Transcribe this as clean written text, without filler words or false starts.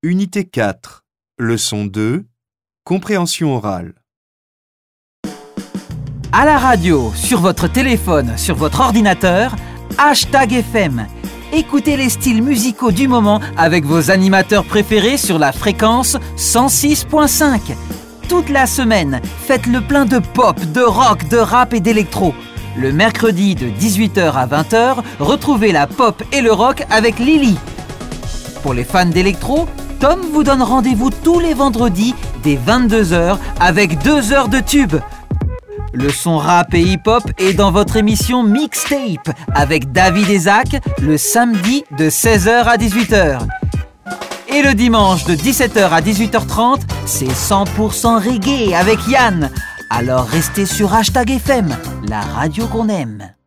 Unité 4, leçon 2, compréhension orale. À la radio, sur votre téléphone, sur votre ordinateur, #FM. Écoutez les styles musicaux du moment avec vos animateurs préférés sur la fréquence 106.5. Toute la semaine, faites le plein de pop, de rock, de rap et d'électro. Le mercredi de 18h à 20h, retrouvez la pop et le rock avec Lily. Pour les fans d'électro, Tom vous donne rendez-vous tous les vendredis dès 22h avec 2 heures de tube. Le son rap et hip-hop est dans votre émission Mixtape avec David et Zach le samedi de 16h à 18h. Et le dimanche de 17h à 18h30, c'est 100% reggae avec Yann. Alors restez sur #FM, la radio qu'on aime.